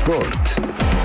Sport.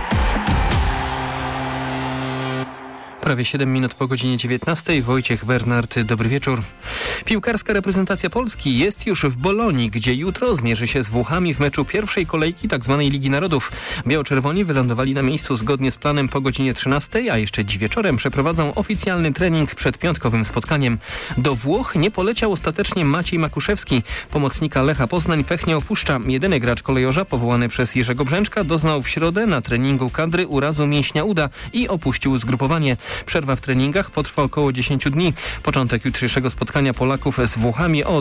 Prawie 7 minut po godzinie 19. Wojciech Bernard, dobry wieczór. Piłkarska reprezentacja Polski jest już w Bolonii, gdzie jutro zmierzy się z Włochami w meczu pierwszej kolejki tzw. Ligi Narodów. Biało-czerwoni wylądowali na miejscu zgodnie z planem po godzinie 13, a jeszcze dziś wieczorem przeprowadzą oficjalny trening przed piątkowym spotkaniem. Do Włoch nie poleciał ostatecznie Maciej Makuszewski. Pomocnika Lecha Poznań pech nie opuszcza. Jedyny gracz kolejorza powołany przez Jerzego Brzęczka doznał w środę na treningu kadry urazu mięśnia uda i opuścił zgrupowanie. Przerwa w treningach potrwa około 10 dni. Początek jutrzejszego spotkania Polaków z Włochami o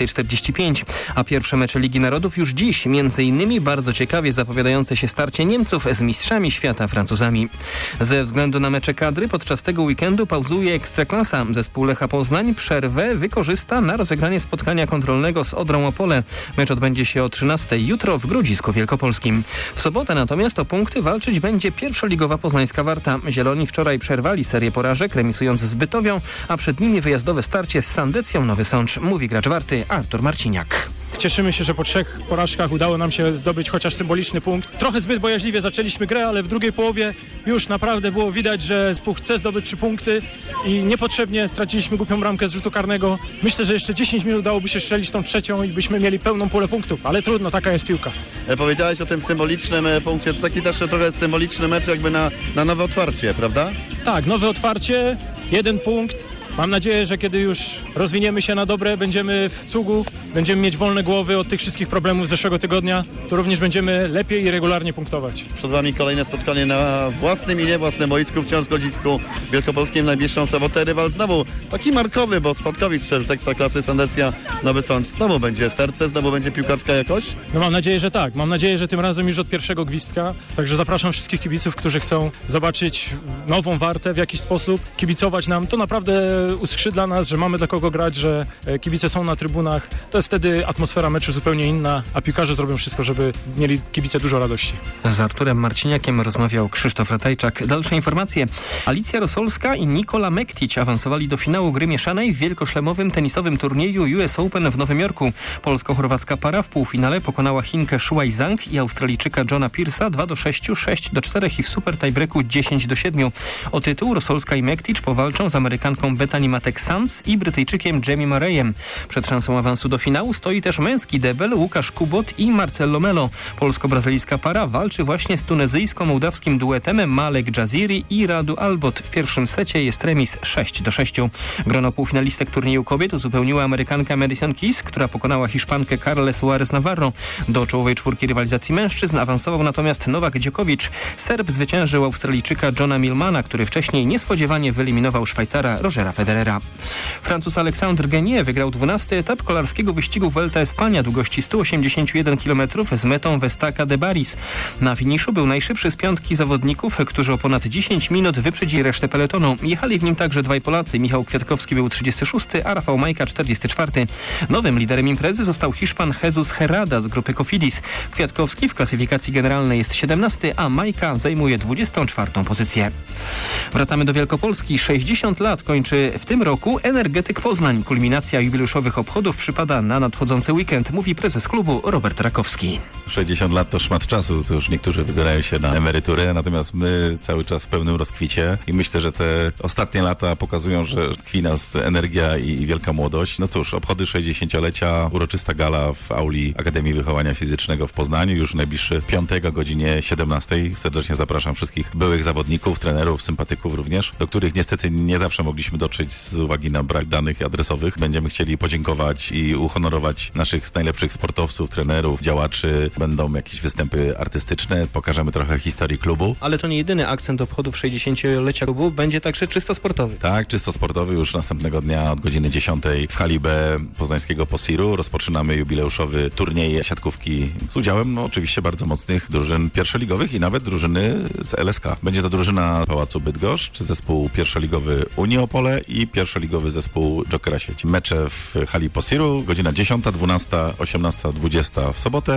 20:45. A pierwsze mecze Ligi Narodów już dziś. Między innymi bardzo ciekawie zapowiadające się starcie Niemców z mistrzami świata Francuzami. Ze względu na mecze kadry podczas tego weekendu pauzuje Ekstraklasa. Zespół Lecha Poznań przerwę wykorzysta na rozegranie spotkania kontrolnego z Odrą Opole. Mecz odbędzie się o 13 jutro w Grodzisku Wielkopolskim. W sobotę natomiast o punkty walczyć będzie pierwszoligowa poznańska Warta. Zieloni wczoraj przerwali serię porażek, remisując z Bytowią, a przed nimi wyjazdowe starcie z Sandecją Nowy Sącz, mówi gracz Warty Artur Marciniak. Cieszymy się, że po 3 porażkach udało nam się zdobyć chociaż symboliczny punkt. Trochę zbyt bojaźliwie zaczęliśmy grę, ale w drugiej połowie już naprawdę było widać, że zespół chce zdobyć 3 punkty i niepotrzebnie straciliśmy głupią bramkę z rzutu karnego. Myślę, że jeszcze 10 minut dałoby się strzelić tą trzecią i byśmy mieli pełną pulę punktów, ale trudno, taka jest piłka. Powiedziałeś o tym symbolicznym punkcie, to taki też trochę symboliczny mecz jakby na nowe otwarcie, prawda? Tak, nowe otwarcie, 1 punkt. Mam nadzieję, że kiedy już rozwiniemy się na dobre, będziemy w cugu, będziemy mieć wolne głowy od tych wszystkich problemów z zeszłego tygodnia, to również będziemy lepiej i regularnie punktować. Przed Wami kolejne spotkanie na własnym i niewłasnym boisku, wciąż w Grodzisku Wielkopolskim, najbliższą sobotę. Rywal znowu taki markowy, bo spadkowiec z Ekstraklasy Sandecja Nowy Sącz. Znowu będzie serce, znowu będzie piłkarska jakość? No mam nadzieję, że tak. Mam nadzieję, że tym razem już od pierwszego gwizdka. Także zapraszam wszystkich kibiców, którzy chcą zobaczyć nową Wartę w jakiś sposób, kibicować nam. To naprawdę uskrzydla nas, że mamy dla kogo grać, że kibice są na trybunach. To jest wtedy atmosfera meczu zupełnie inna, a piłkarze zrobią wszystko, żeby mieli kibice dużo radości. Z Arturem Marciniakiem rozmawiał Krzysztof Ratajczak. Dalsze informacje. Alicja Rosolska i Nikola Mektić awansowali do finału gry mieszanej w wielkoszlemowym tenisowym turnieju US Open w Nowym Jorku. Polsko-chorwacka para w półfinale pokonała Chinkę Shuai Zhang i Australijczyka Johna Pearsa 2-6, 6-4 i w super tiebreaku 10-7. O tytuł Rosolska i Mektić powalczą z Amerykanką Bethany Matek-Sands i Brytyjczykiem Jamie Murrayem. Przed szansą awansu do finału stoi też męski debel Łukasz Kubot i Marcelo Melo. Polsko-brazylijska para walczy właśnie z tunezyjsko-mołdawskim duetem Malek Jaziri i Radu Albot. W pierwszym secie jest remis 6-6. Grono półfinalistek turnieju kobiet uzupełniła Amerykanka Madison Keys, która pokonała Hiszpankę Carle Suarez Navarro. Do czołowej czwórki rywalizacji mężczyzn awansował natomiast Nowak Dziokowicz. Serb zwyciężył Australijczyka Johna Millmana, który wcześniej niespodziewanie wyeliminował Szwajcara Rogera Federera. Francuz Alexandre Genier wygrał 12. etap kolarskiego wyścigu Vuelta Espania długości 181 km z metą w Estaca de Baris. Na finiszu był najszybszy z piątki zawodników, którzy o ponad 10 minut wyprzedzili resztę peletonu. Jechali w nim także dwaj Polacy. Michał Kwiatkowski był 36, a Rafał Majka 44. Nowym liderem imprezy został Hiszpan Jesus Herrada z grupy Cofidis. Kwiatkowski w klasyfikacji generalnej jest 17, a Majka zajmuje 24. pozycję. Wracamy do Wielkopolski. 60 lat kończy w tym roku Energetyk Poznań. Kulminacja jubileuszowych obchodów przypada na nadchodzący weekend, mówi prezes klubu Robert Rakowski. 60 lat to szmat czasu, to już niektórzy wybierają się na emeryturę, natomiast my cały czas w pełnym rozkwicie i myślę, że te ostatnie lata pokazują, że tkwi nas energia i wielka młodość. No cóż, obchody 60-lecia, uroczysta gala w auli Akademii Wychowania Fizycznego w Poznaniu, już w najbliższy piątek o godzinie 17. Serdecznie zapraszam wszystkich byłych zawodników, trenerów, sympatyków również, do których niestety nie zawsze mogliśmy dotrzeć z uwagi na brak danych adresowych. Będziemy chcieli podziękować i uhonorować naszych najlepszych sportowców, trenerów, działaczy. Będą jakieś występy artystyczne, pokażemy trochę historii klubu. Ale to nie jedyny akcent obchodów 60-lecia klubu, będzie także czysto sportowy. Tak, czysto sportowy już następnego dnia od godziny 10 w hali B poznańskiego POSIR-u. Rozpoczynamy jubileuszowy turniej siatkówki z udziałem oczywiście bardzo mocnych drużyn pierwszoligowych i nawet drużyny z LSK. Będzie to drużyna Pałacu Bydgoszcz, zespół pierwszoligowy Unii Opole i pierwszoligowy zespół Jokera Świeci. Mecze w hali POSIR-u, godzina 10, 12, 18, 20 w sobotę i w niedzielę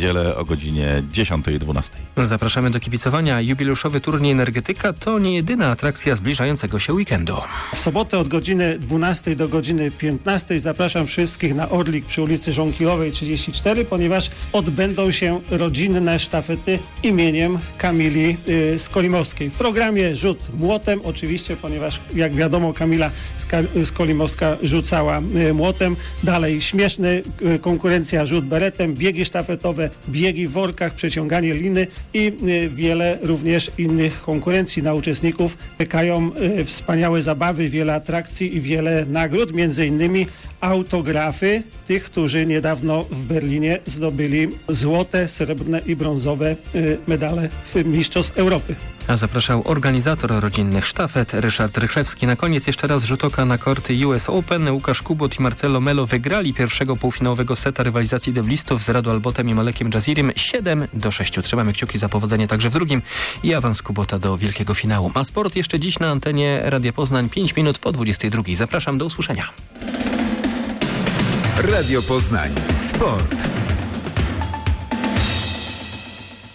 niedzielę o godzinie 10 i 12. Zapraszamy do kibicowania. Jubileuszowy turniej Energetyka to nie jedyna atrakcja zbliżającego się weekendu. W sobotę od godziny 12 do godziny 15 zapraszam wszystkich na Orlik przy ulicy Żonkilowej 34, ponieważ odbędą się rodzinne sztafety imieniem Kamili Skolimowskiej. W programie rzut młotem oczywiście, ponieważ jak wiadomo Kamila Skolimowska rzucała młotem. Dalej śmieszny konkurencja rzut beretem, biegi sztafetowe, biegi w workach, przeciąganie liny i wiele również innych konkurencji. Na uczestników czekają wspaniałe zabawy, wiele atrakcji i wiele nagród, między innymi autografy tych, którzy niedawno w Berlinie zdobyli złote, srebrne i brązowe medale w Mistrzostw Europy. A zapraszał organizator rodzinnych sztafet Ryszard Rychlewski. Na koniec jeszcze raz rzut oka na korty US Open. Łukasz Kubot i Marcelo Melo wygrali pierwszego półfinałowego seta rywalizacji deblistów z Radu Albotem i Malekiem Jazirim 7-6. Trzymamy kciuki za powodzenie także w drugim i awans Kubota do wielkiego finału. A sport jeszcze dziś na antenie Radia Poznań 5 minut po 22. Zapraszam do usłyszenia. Radio Poznań. Sport.